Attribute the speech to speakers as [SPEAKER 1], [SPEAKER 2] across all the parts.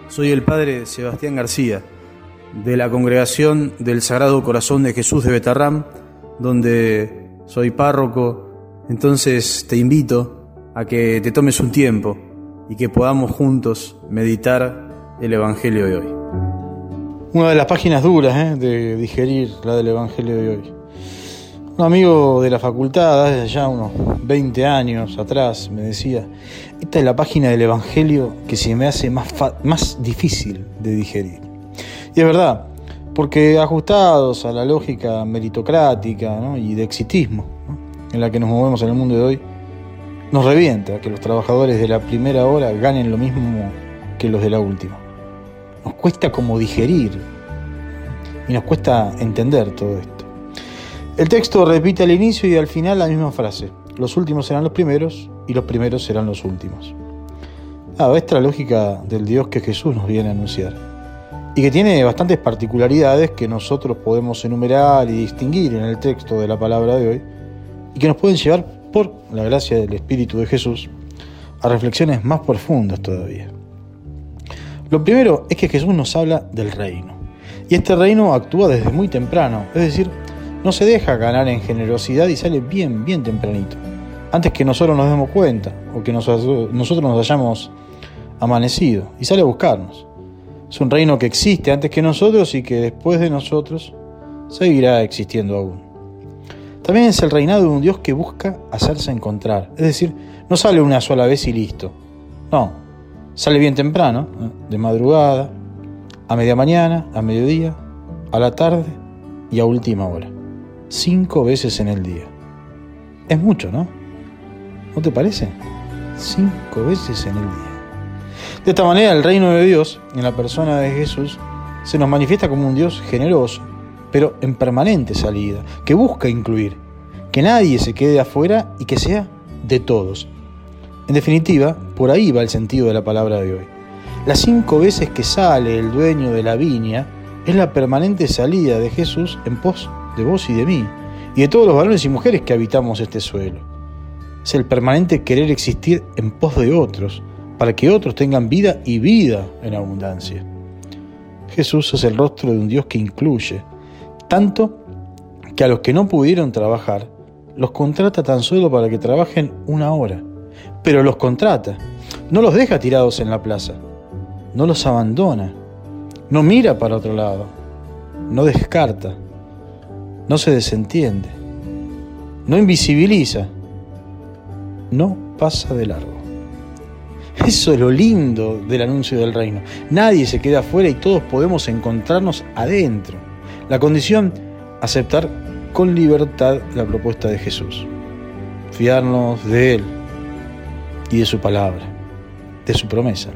[SPEAKER 1] Soy el padre Sebastián García, de la Congregación del Sagrado Corazón de Jesús de Betarrám, donde soy párroco. Entonces te invito a que te tomes un tiempo y que podamos juntos meditar el Evangelio de hoy.
[SPEAKER 2] Una de las páginas duras de digerir, la del Evangelio de hoy. Un amigo de la facultad, desde ya unos 20 años atrás, me decía: esta es la página del Evangelio que se me hace más difícil de digerir. Y es verdad, porque ajustados a la lógica meritocrática, ¿no?, y de exitismo, ¿no?, en la que nos movemos en el mundo de hoy, nos revienta que los trabajadores de la primera hora ganen lo mismo que los de la última. Nos cuesta como digerir y nos cuesta entender todo esto. El texto repite al inicio y al final la misma frase: los últimos serán los primeros y los primeros serán los últimos. Esta es la lógica del Dios que Jesús nos viene a anunciar y que tiene bastantes particularidades que nosotros podemos enumerar y distinguir en el texto de la palabra de hoy y que nos pueden llevar, por la gracia del Espíritu de Jesús, a reflexiones más profundas todavía. Lo primero es que Jesús nos habla del reino, y este reino actúa desde muy temprano, es decir, no se deja ganar en generosidad y sale bien tempranito, antes que nosotros nos demos cuenta o que nosotros nos hayamos amanecido, y sale a buscarnos. Es un reino que existe antes que nosotros y que después de nosotros seguirá existiendo aún. También es el reinado de un Dios que busca hacerse encontrar, es decir, no sale una sola vez y listo. No, sale bien temprano, de madrugada, a media mañana, a mediodía, a la tarde y a última hora. 5 veces en el día. Es mucho, ¿no? ¿No te parece? 5 veces en el día. De esta manera, el reino de Dios, en la persona de Jesús, se nos manifiesta como un Dios generoso, pero en permanente salida, que busca incluir, que nadie se quede afuera y que sea de todos. En definitiva, por ahí va el sentido de la palabra de hoy. Las 5 veces que sale el dueño de la viña es la permanente salida de Jesús en pos de vos y de mí, y de todos los varones y mujeres que habitamos este suelo. Es el permanente querer existir en pos de otros, para que otros tengan vida y vida en abundancia. Jesús es el rostro de un Dios que incluye, tanto que a los que no pudieron trabajar, los contrata tan solo para que trabajen 1 hora. Pero los contrata, no los deja tirados en la plaza, no los abandona, no mira para otro lado, no descarta, no se desentiende, no invisibiliza, no pasa de largo. Eso es lo lindo del anuncio del reino. Nadie se queda afuera y todos podemos encontrarnos adentro. La condición, aceptar con libertad la propuesta de Jesús, fiarnos de Él y de su palabra, de su promesa.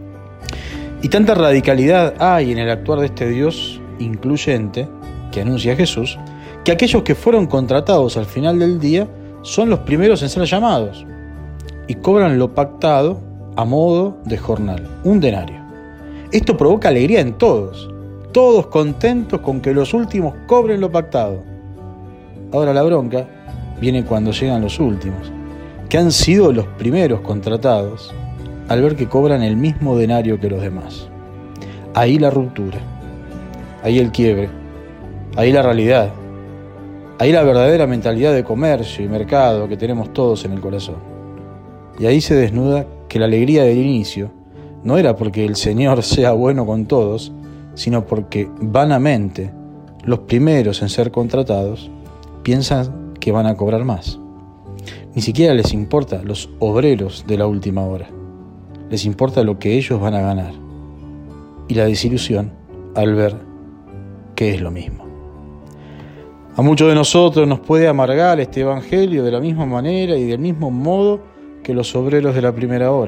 [SPEAKER 2] Y tanta radicalidad hay en el actuar de este Dios incluyente que anuncia Jesús, que aquellos que fueron contratados al final del día son los primeros en ser llamados y cobran lo pactado a modo de jornal, 1 denario. Esto provoca alegría en todos contentos con que los últimos cobren lo pactado. Ahora la bronca viene cuando llegan los últimos, que han sido los primeros contratados, al ver que cobran el mismo denario que los demás. Ahí la ruptura, ahí el quiebre, ahí la realidad, ahí la verdadera mentalidad de comercio y mercado que tenemos todos en el corazón. Y ahí se desnuda que la alegría del inicio no era porque el Señor sea bueno con todos, sino porque vanamente los primeros en ser contratados piensan que van a cobrar más. Ni siquiera les importa los obreros de la última hora. Les importa lo que ellos van a ganar. Y la desilusión al ver que es lo mismo. A muchos de nosotros nos puede amargar este evangelio de la misma manera y del mismo modo que los obreros de la primera hora.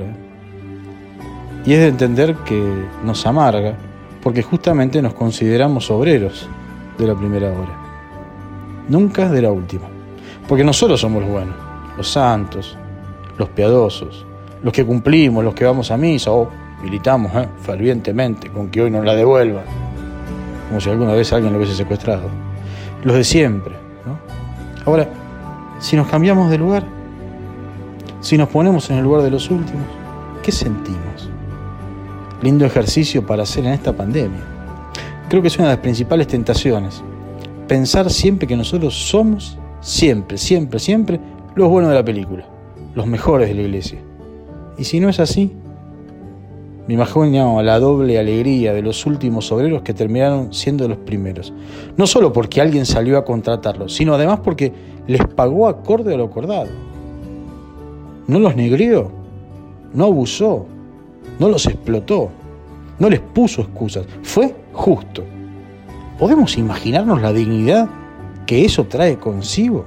[SPEAKER 2] Y es de entender que nos amarga porque justamente nos consideramos obreros de la primera hora, nunca de la última. Porque nosotros somos los buenos, los santos, los piadosos, los que cumplimos, los que vamos a misa o militamos fervientemente con que hoy nos la devuelvan, como si alguna vez alguien lo hubiese secuestrado. Los de siempre, ¿no? Ahora, si nos cambiamos de lugar, si nos ponemos en el lugar de los últimos, ¿qué sentimos? lindo ejercicio para hacer en esta pandemia. Creo que es una de las principales tentaciones. Pensar siempre que nosotros somos, siempre, los buenos de la película, los mejores de la iglesia. Y si no es así, me imagino la doble alegría de los últimos obreros que terminaron siendo los primeros. No solo porque alguien salió a contratarlos, sino además porque les pagó acorde a lo acordado. No los negrió, no abusó, no los explotó, no les puso excusas. Fue justo. ¿Podemos imaginarnos la dignidad que eso trae consigo?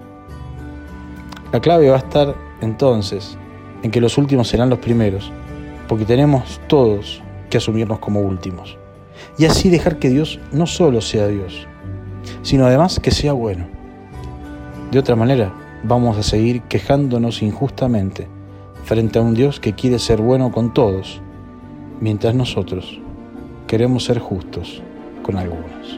[SPEAKER 2] La clave va a estar entonces en que los últimos serán los primeros, porque tenemos todos que asumirnos como últimos. Y así dejar que Dios no solo sea Dios, sino además que sea bueno. De otra manera, vamos a seguir quejándonos injustamente frente a un Dios que quiere ser bueno con todos, mientras nosotros queremos ser justos con algunos.